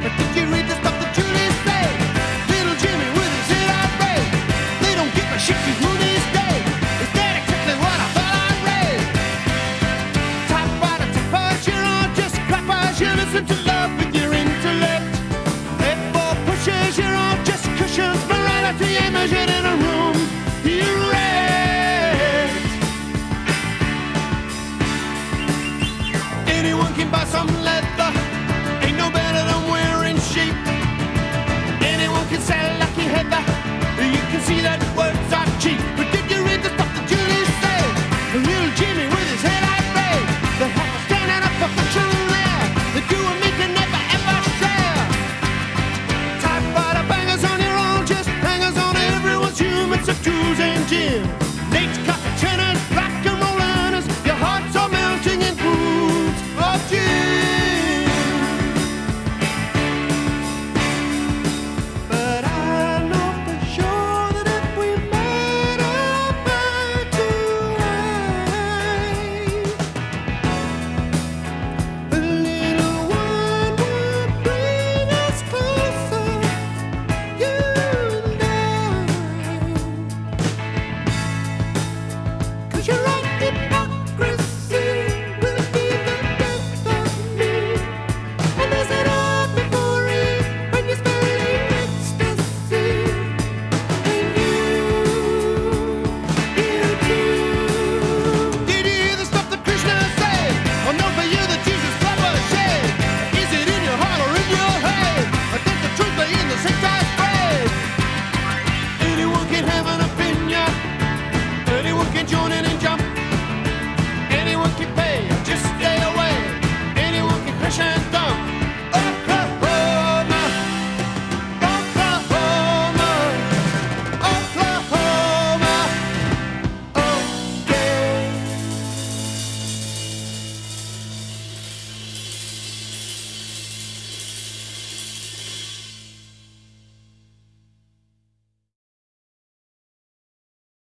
Did you read the stuff that Julie said? Little Jimmy with his head outraged. They don't give a shit, these movies dead. Is that exactly what I thought I read? Typewriter, typers, you're all just clappers. You listen to love with your intellect. F4 pushes, you're all just cushions. Morality ain't measured in a room. You read. Anyone can buy some leather. Ain't no better than wearing sheep.